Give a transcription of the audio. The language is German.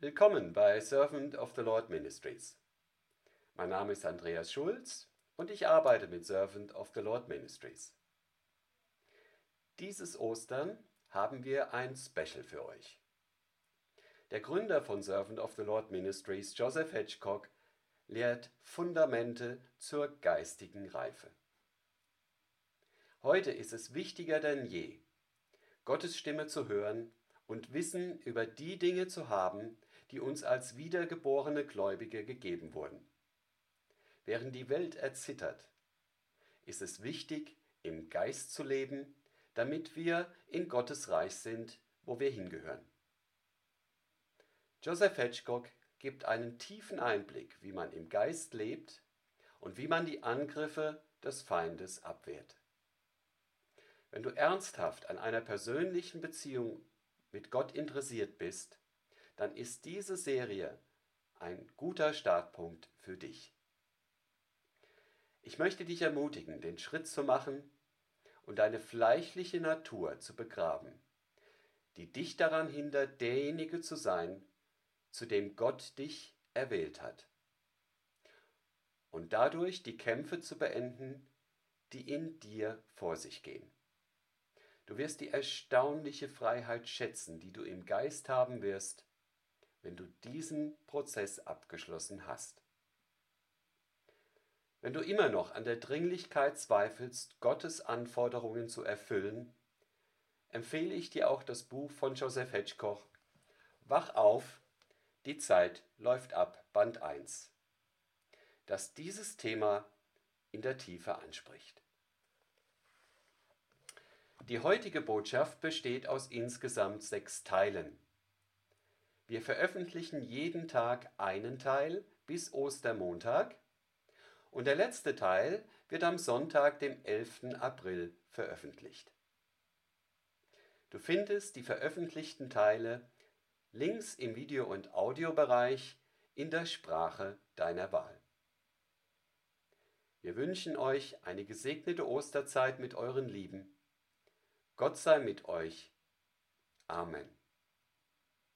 Willkommen bei Servant of the Lord Ministries. Mein Name ist Andreas Schulz und ich arbeite mit Servant of the Lord Ministries. Dieses Ostern haben wir ein Special für euch. Der Gründer von Servant of the Lord Ministries, Joseph Hedgecock, lehrt Fundamente zur geistigen Reife. Heute ist es wichtiger denn je, Gottes Stimme zu hören und Wissen über die Dinge zu haben, die uns als wiedergeborene Gläubige gegeben wurden. Während die Welt erzittert, ist es wichtig, im Geist zu leben, damit wir in Gottes Reich sind, wo wir hingehören. Joseph Hedgecock gibt einen tiefen Einblick, wie man im Geist lebt und wie man die Angriffe des Feindes abwehrt. Wenn du ernsthaft an einer persönlichen Beziehung mit Gott interessiert bist, dann ist diese Serie ein guter Startpunkt für dich. Ich möchte dich ermutigen, den Schritt zu machen und deine fleischliche Natur zu begraben, die dich daran hindert, derjenige zu sein, zu dem Gott dich erwählt hat. Und dadurch die Kämpfe zu beenden, die in dir vor sich gehen. Du wirst die erstaunliche Freiheit schätzen, die du im Geist haben wirst, wenn du diesen Prozess abgeschlossen hast. Wenn du immer noch an der Dringlichkeit zweifelst, Gottes Anforderungen zu erfüllen, empfehle ich dir auch das Buch von Joseph Hedgecock, Wach auf, die Zeit läuft ab, Band 1, das dieses Thema in der Tiefe anspricht. Die heutige Botschaft besteht aus insgesamt 6 Teilen. Wir veröffentlichen jeden Tag einen Teil bis Ostermontag und der letzte Teil wird am Sonntag, dem 11. April, veröffentlicht. Du findest die veröffentlichten Teile links im Video- und Audiobereich in der Sprache deiner Wahl. Wir wünschen euch eine gesegnete Osterzeit mit euren Lieben. Gott sei mit euch. Amen.